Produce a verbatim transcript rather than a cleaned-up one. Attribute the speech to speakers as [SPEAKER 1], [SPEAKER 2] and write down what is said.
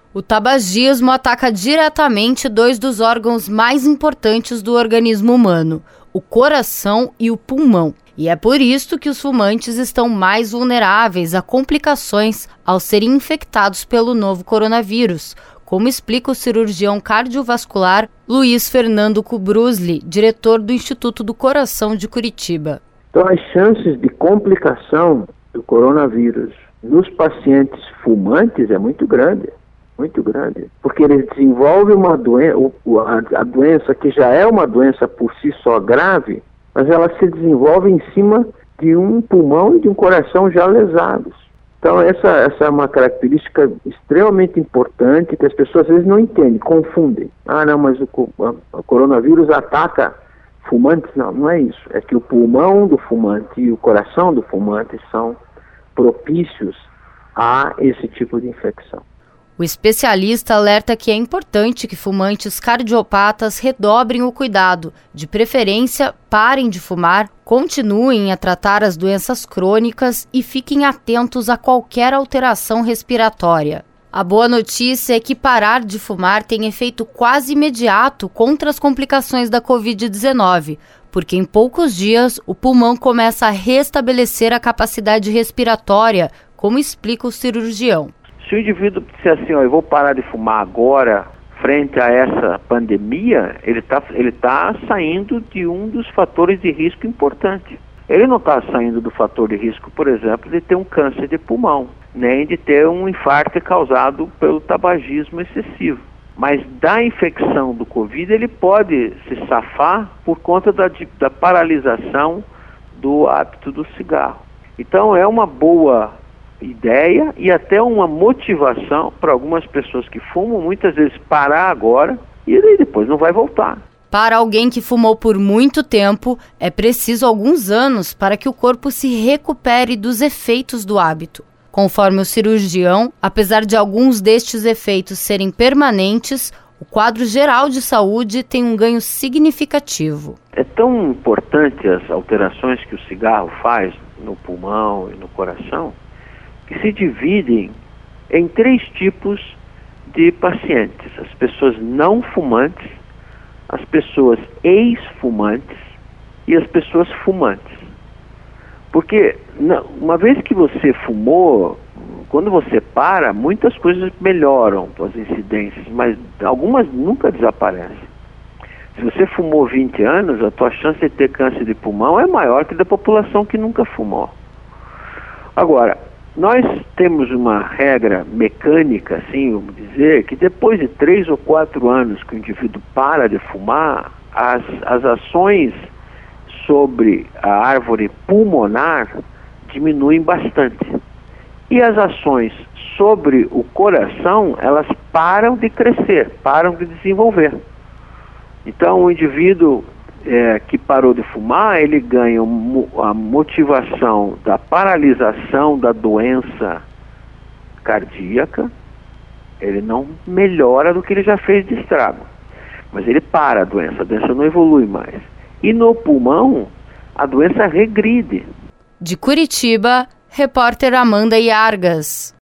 [SPEAKER 1] O tabagismo ataca diretamente dois dos órgãos mais importantes do organismo humano, o coração e o pulmão. E é por isso que os fumantes estão mais vulneráveis a complicações ao serem infectados pelo novo coronavírus, como explica o cirurgião cardiovascular Luiz Fernando Kubrusli, diretor do Instituto do Coração de Curitiba.
[SPEAKER 2] Então, as chances de complicação do coronavírus nos pacientes fumantes é muito grande, muito grande, porque eles desenvolvem uma doença, a doença que já é uma doença por si só grave, mas ela se desenvolve em cima de um pulmão e de um coração já lesados. Então essa, essa é uma característica extremamente importante que as pessoas às vezes não entendem, confundem. Ah, não, mas o, o coronavírus ataca fumantes? Não, não é isso. É que o pulmão do fumante e o coração do fumante são propícios a esse tipo de infecção.
[SPEAKER 1] O especialista alerta que é importante que fumantes cardiopatas redobrem o cuidado, de preferência parem de fumar, continuem a tratar as doenças crônicas e fiquem atentos a qualquer alteração respiratória. A boa notícia é que parar de fumar tem efeito quase imediato contra as complicações da covid dezenove, porque em poucos dias o pulmão começa a restabelecer a capacidade respiratória, como explica o cirurgião.
[SPEAKER 3] Se o indivíduo disser assim, ó, eu vou parar de fumar agora, frente a essa pandemia, ele está ele tá saindo de um dos fatores de risco importante. Ele não está saindo do fator de risco, por exemplo, de ter um câncer de pulmão, nem de ter um infarto causado pelo tabagismo excessivo. Mas da infecção do Covid, ele pode se safar por conta da, da paralisação do hábito do cigarro. Então é uma boa ideia e até uma motivação para algumas pessoas que fumam, muitas vezes parar agora e daí depois não vai voltar.
[SPEAKER 1] Para alguém que fumou por muito tempo, é preciso alguns anos para que o corpo se recupere dos efeitos do hábito. Conforme o cirurgião, apesar de alguns destes efeitos serem permanentes, o quadro geral de saúde tem um ganho significativo.
[SPEAKER 3] É tão importante as alterações que o cigarro faz no pulmão e no coração, que se dividem em três tipos de pacientes: as pessoas não fumantes, as pessoas ex-fumantes e as pessoas fumantes. Porque uma vez que você fumou, quando você para, muitas coisas melhoram, as incidências, mas algumas nunca desaparecem. Se você fumou vinte anos, a tua chance de ter câncer de pulmão é maior que da população que nunca fumou. Agora, nós temos uma regra mecânica, assim, vamos dizer, que depois de três ou quatro anos que o indivíduo para de fumar, as, as ações sobre a árvore pulmonar diminuem bastante. E as ações sobre o coração, elas param de crescer, param de desenvolver. Então, o indivíduo É, que parou de fumar, ele ganha a motivação da paralisação da doença cardíaca, ele não melhora do que ele já fez de estrago, mas ele para a doença, a doença não evolui mais. E no pulmão, a doença regride.
[SPEAKER 1] De Curitiba, repórter Amanda Iargas.